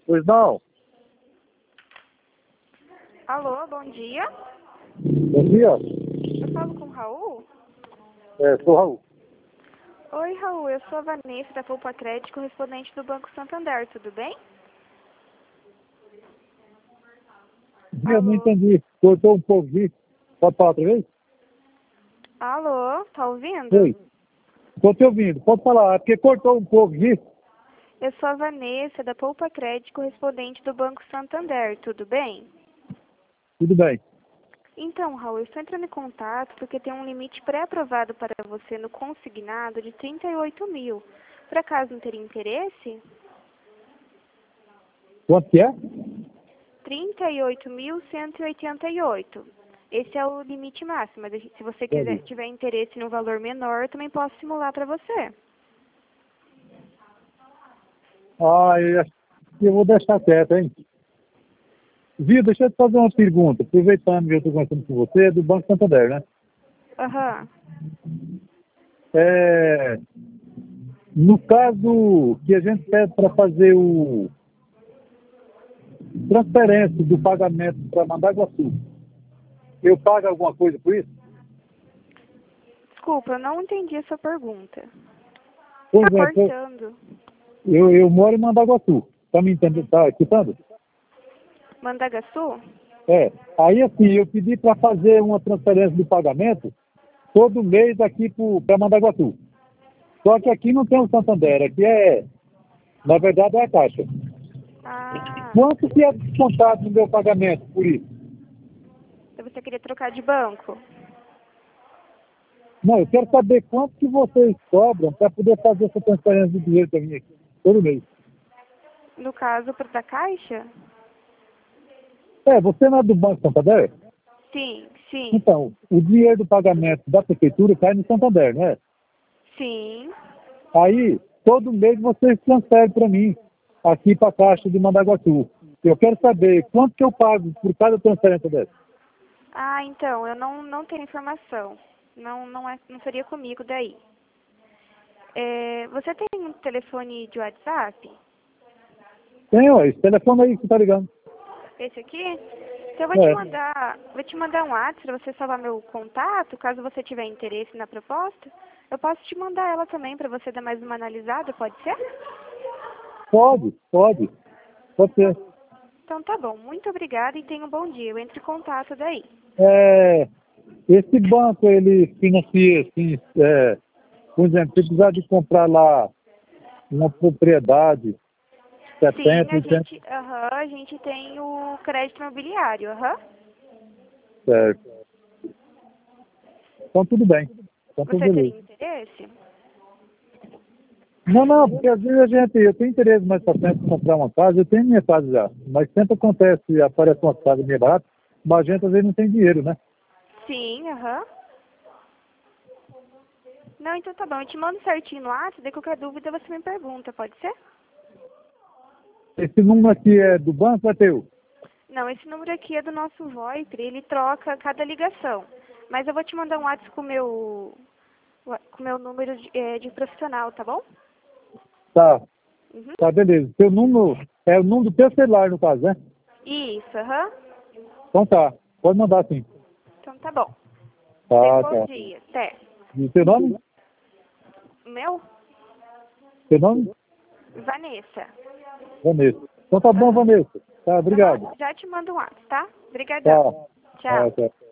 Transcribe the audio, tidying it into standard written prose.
Pois não. Alô, bom dia. Bom dia. Eu falo com o Raul? Sou Raul. Oi, Raul. Eu sou a Vanessa da Poupa Crédito, correspondente do Banco Santander. Tudo bem? Eu não entendi. Cortou um pouco aqui. Pode falar outra vez? Alô, tá ouvindo? Oi. Estou te ouvindo. Pode falar. É porque cortou um pouco aqui. Eu sou a Vanessa da Poupa Crédito, correspondente do Banco Santander. Tudo bem? Tudo bem. Então, Raul, eu estou entrando em contato porque tem um limite pré-aprovado para você no consignado de 38 mil. Por acaso não teria interesse? Quanto que é? 38.188. Esse é o limite máximo, mas se você tiver interesse em um valor menor, eu também posso simular para você. Eu acho que eu vou deixar quieto, hein? Viu, deixa eu te fazer uma pergunta. Aproveitando que eu estou conversando com você, é do Banco Santander, né? Aham. No caso que a gente pede para fazer o transferência do pagamento para Mandaguaçu, eu pago alguma coisa por isso? Desculpa, eu não entendi a sua pergunta. Por Tá exemplo, cortando. eu moro em Mandaguaçu. Tá me entendendo? Tá escutando? Mandagaçu? Aí assim, eu pedi para fazer uma transferência do pagamento todo mês aqui para Mandaguaçu. Só que aqui não tem o Santander, aqui na verdade é a Caixa. Ah, Quanto que é descontado no meu pagamento por isso? você queria trocar de banco? Não, eu quero saber quanto que vocês cobram para poder fazer essa transferência de dinheiro para mim aqui, todo mês. No caso, da Caixa? Você não é do Banco Santander? Sim, sim, Então, o dinheiro do pagamento da prefeitura cai no Santander, não é? sim. Aí, todo mês vocês transferem para mim, aqui para a Caixa de Mandaguaçu. Eu quero saber quanto que eu pago por cada transferência dessa. Ah, então, eu não tenho informação. Não seria comigo daí. Você tem um telefone de WhatsApp? Tem, ó, esse telefone aí que tá ligando. Esse aqui? Então eu É, vou te mandar um WhatsApp para você salvar meu contato, caso você tiver interesse na proposta. Eu posso te mandar ela também para você dar mais uma analisada, pode ser? pode ser. Então tá bom, muito obrigada e tenha um bom dia. Eu entro em contato daí. Esse banco, ele financia, assim, por exemplo, se precisar de comprar lá uma propriedade, Sim, 70, 80, a gente tem o crédito imobiliário, certo. Então, tudo bem. Então, tudo Você beleza. teria interesse? Não, porque às vezes eu tenho interesse mais para frente em comprar uma casa, eu tenho minha casa já, mas sempre acontece, aparece uma casa meio barata, mas a gente às vezes não tem dinheiro, né? Sim, Não, então tá bom, eu te mando certinho no WhatsApp, daí qualquer dúvida você me pergunta, pode ser? Esse número aqui é do banco, é teu? Não, esse número aqui é do nosso VoIP, ele troca cada ligação. Mas eu vou te mandar um WhatsApp com o meu número de profissional, tá bom? Tá, Uhum. tá, beleza. Seu número é o número do teu celular, no caso, né? Isso, Então tá, pode mandar sim. Então tá bom. Tenha um Tá, bom tá. dia. Até. E seu nome? O meu? Seu nome? Vanessa. Vanessa. Então tá bom, Aham. Vanessa. Tá, Tá bom, obrigado. já te mando um WhatsApp, tá? Tá. Obrigadão. Tchau. Tá.